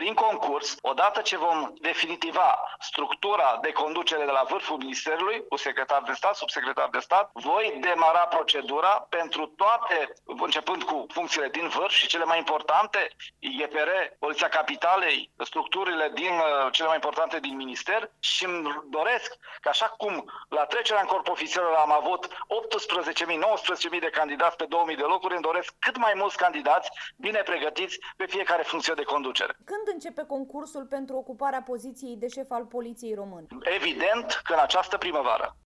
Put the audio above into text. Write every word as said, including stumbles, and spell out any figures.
prin concurs, odată ce vom definitiva structura de conducere de la vârful Ministerului, cu secretar de stat, subsecretar de stat, voi demara procedura pentru toate, începând cu funcțiile din vârf și cele mai importante, I G P R, Poliția Capitalei, structurile din cele mai importante din minister, și îmi doresc că așa cum la trecerea în corp ofițerului am avut optsprezece mii, nouăsprezece mii de candidați pe două mii de locuri, îmi doresc cât mai mulți candidați bine pregătiți pe fiecare funcție de conducere. Când începe concursul pentru ocuparea poziției de șef al Poliției Române? Evident că în această primăvară.